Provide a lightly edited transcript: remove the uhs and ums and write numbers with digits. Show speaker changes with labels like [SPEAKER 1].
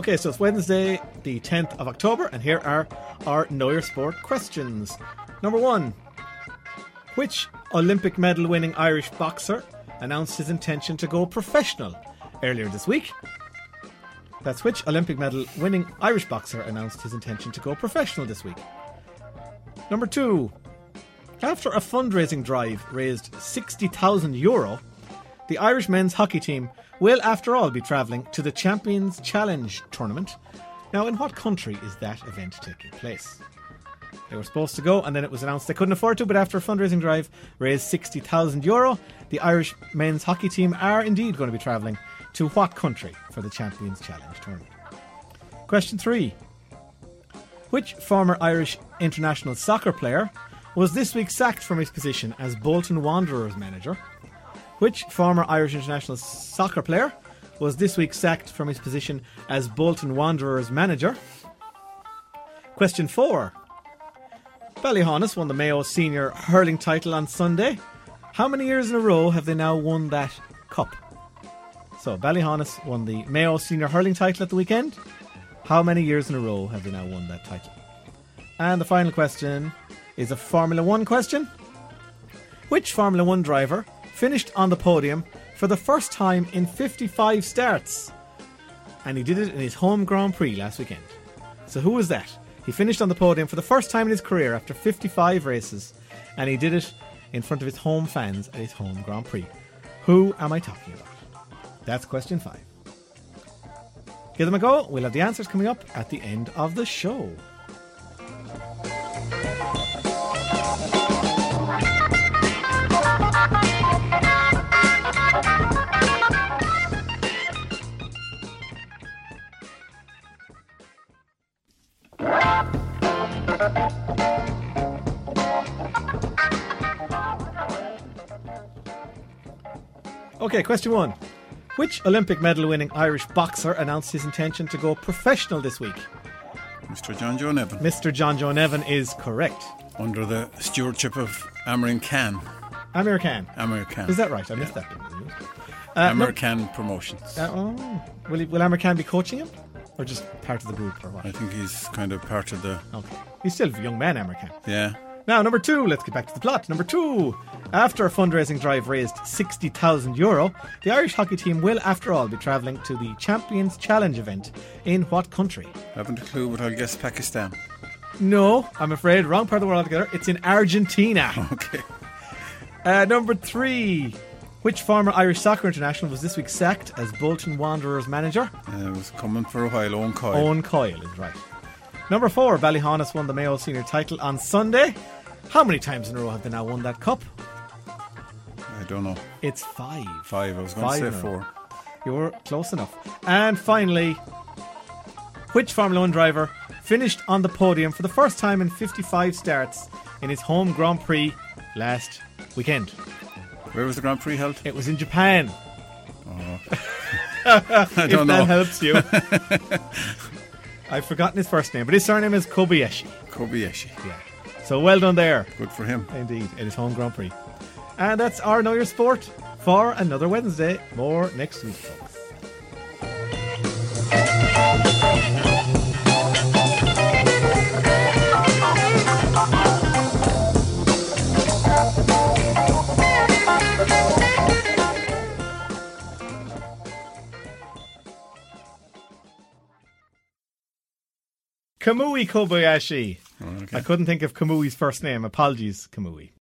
[SPEAKER 1] Okay, so it's Wednesday, the 10th of October, and here are our Know Your Sport questions. Number 1. Which Olympic medal winning Irish boxer announced his intention to go professional earlier this week? That's which Olympic medal winning Irish boxer announced his intention to go professional this week. Number 2. After a fundraising drive raised €60,000, the Irish men's hockey team will, after all, be travelling to the Champions Challenge tournament. Now, in what country is that event taking place? They were supposed to go, and then it was announced they couldn't afford to, but after a fundraising drive raised €60,000, the Irish men's hockey team are indeed going to be travelling to what country for the Champions Challenge tournament? Question 3. Which former Irish international soccer player was this week sacked from his position as Bolton Wanderers manager? Which former Irish international soccer player was this week sacked from his position as Bolton Wanderers manager? Question 4. Ballyhonus won the Mayo Senior Hurling title on Sunday. How many years in a row have they now won that cup? So, Ballyhonus won the Mayo Senior Hurling title at the weekend. How many years in a row have they now won that title? And the final question is a Formula 1 question. Which Formula 1 driver finished on the podium for the first time in 55 starts? And he did it in his home Grand Prix last weekend. So who was that? He finished on the podium for the first time in his career after 55 races, and he did it in front of his home fans at his home Grand Prix. Who am I talking about? That's question 5. Give them a go. We'll have the answers coming up at the end of the show. Okay, question 1. Which Olympic medal winning Irish boxer announced his intention to go professional this week?
[SPEAKER 2] Mr. John Joe Nevin.
[SPEAKER 1] Mr. John Joe Nevin is correct.
[SPEAKER 2] Under the stewardship of Amir Khan.
[SPEAKER 1] Amir Khan.
[SPEAKER 2] Amir Khan.
[SPEAKER 1] Is that right? I missed that bit.
[SPEAKER 2] Amir Khan Promotions.
[SPEAKER 1] Will Amir Khan be coaching him? Or just part of the group or what?
[SPEAKER 2] I think he's kind of part of the...
[SPEAKER 1] Okay. He's still a young man, Amir Khan.
[SPEAKER 2] Yeah.
[SPEAKER 1] Now, number 2, let's get back to the plot. Number 2, after a fundraising drive raised €60,000, the Irish hockey team will, after all, be travelling to the Champions Challenge event in what country?
[SPEAKER 2] I haven't a clue, but I'll guess Pakistan.
[SPEAKER 1] No, I'm afraid, wrong part of the world altogether. It's in Argentina.
[SPEAKER 2] Okay.
[SPEAKER 1] Number 3, which former Irish soccer international was this week sacked as Bolton Wanderers manager?
[SPEAKER 2] It was coming for a while, Owen Coyle.
[SPEAKER 1] Owen Coyle is right. Number 4, Ballyhonus won the Mayo Senior title on Sunday. How many times in a row have they now won that cup?
[SPEAKER 2] I don't know.
[SPEAKER 1] It's 5.
[SPEAKER 2] 5, I was going to say 4.
[SPEAKER 1] You were close enough. And finally, which Formula 1 driver finished on the podium for the first time in 55 starts in his home Grand Prix last weekend?
[SPEAKER 2] Where was the Grand Prix held?
[SPEAKER 1] It was in Japan.
[SPEAKER 2] Oh. I don't know.
[SPEAKER 1] If that helps you. I've forgotten his first name, but his surname is Kobayashi.
[SPEAKER 2] Kobayashi.
[SPEAKER 1] Yeah. So well done there.
[SPEAKER 2] Good for him.
[SPEAKER 1] Indeed, it is home Grand Prix. And that's our Know Your Sport for another Wednesday. More next week, folks. Kamui Kobayashi.
[SPEAKER 2] Okay.
[SPEAKER 1] I couldn't think of Kamui's first name. Apologies, Kamui.